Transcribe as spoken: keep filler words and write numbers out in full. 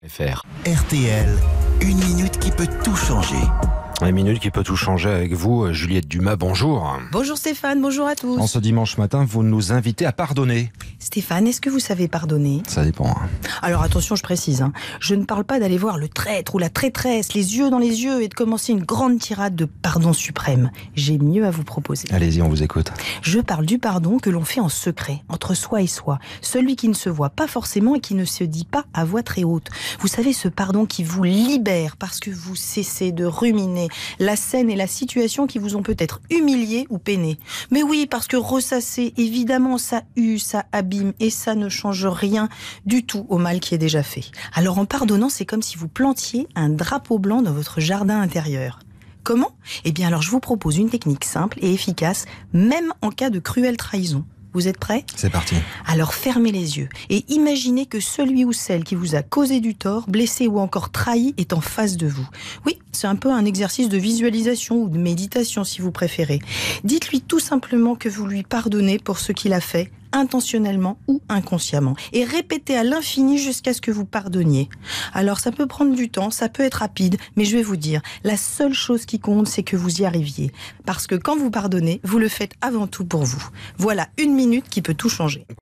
Faire. R T L, une minute qui peut tout changer. Une minute qui peut tout changer avec vous, Juliette Dumas, bonjour. Bonjour Stéphane, bonjour à tous. En ce dimanche matin, vous nous invitez à pardonner. Stéphane, est-ce que vous savez pardonner ? Ça dépend. Hein. Alors attention, je précise, hein. Je ne parle pas d'aller voir le traître ou la traîtresse, les yeux dans les yeux et de commencer une grande tirade de pardon suprême. J'ai mieux à vous proposer. Allez-y, on vous écoute. Je parle du pardon que l'on fait en secret, entre soi et soi. Celui qui ne se voit pas forcément et qui ne se dit pas à voix très haute. Vous savez, ce pardon qui vous libère parce que vous cessez de ruminer la scène et la situation qui vous ont peut-être humilié ou peiné. Mais oui, parce que ressasser, évidemment, ça use, ça abîme et ça ne change rien du tout au mal qui est déjà fait. Alors en pardonnant, c'est comme si vous plantiez un drapeau blanc dans votre jardin intérieur. Comment ? Eh bien alors je vous propose une technique simple et efficace, même en cas de cruelle trahison. Vous êtes prêts ? C'est parti. Alors fermez les yeux et imaginez que celui ou celle qui vous a causé du tort, blessé ou encore trahi est en face de vous. Oui, c'est un peu un exercice de visualisation ou de méditation si vous préférez. Dites-lui tout simplement que vous lui pardonnez pour ce qu'il a fait, intentionnellement ou inconsciemment. Et répétez à l'infini jusqu'à ce que vous pardonniez. Alors ça peut prendre du temps, ça peut être rapide, mais je vais vous dire, la seule chose qui compte, c'est que vous y arriviez. Parce que quand vous pardonnez, vous le faites avant tout pour vous. Voilà une minute qui peut tout changer.